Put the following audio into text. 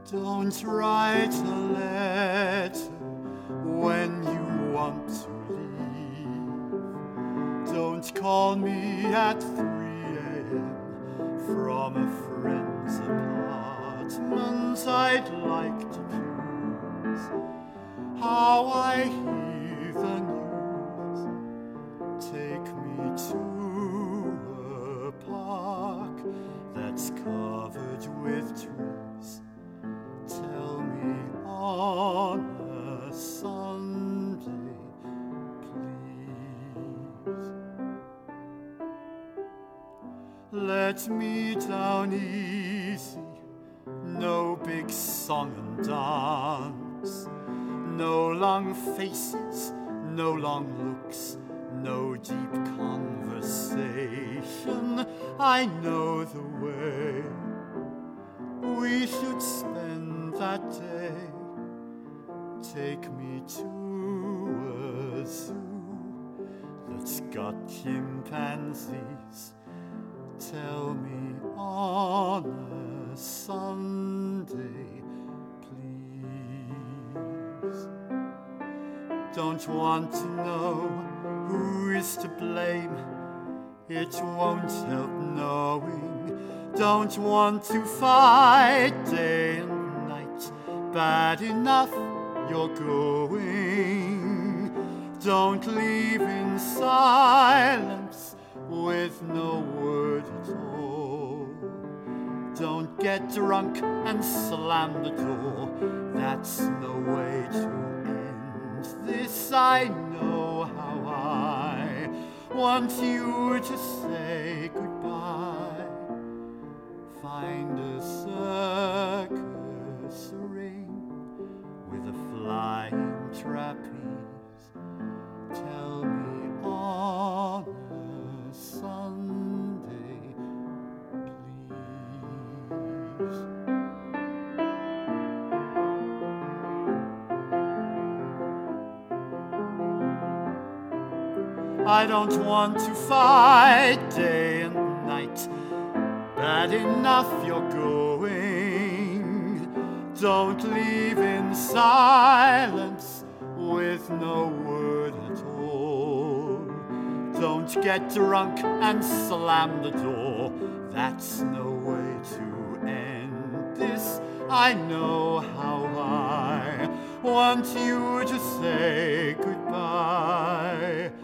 Don't write a letter when you want to leave. Don't call me at 3 a.m. from a friend's apartment. I'd like to choose how I hear the news. Take me to a park that's covered with trees. Tell me on a Sunday, please. Let me down easy, no big song and dance, no long faces, no long looks, no deep conversation. I know the way we should spend that day. Take me to a zoo that's got chimpanzees. Tell me on a Sunday, please. Don't want to know who is to blame. It won't help knowing. Don't want to fight day and night. Bad enough you're going. Don't leave in silence with no word at all. Don't get drunk and slam the door. That's no way to end this. I know how I want you to say goodbye. Find a circus ring with a flying trapeze. Tell me on a Sunday, please. I don't want to fight day and night. Bad enough you're going. Don't leave in silence with no word at all. Don't get drunk and slam the door. That's no way to end this. I know how I want you to say goodbye.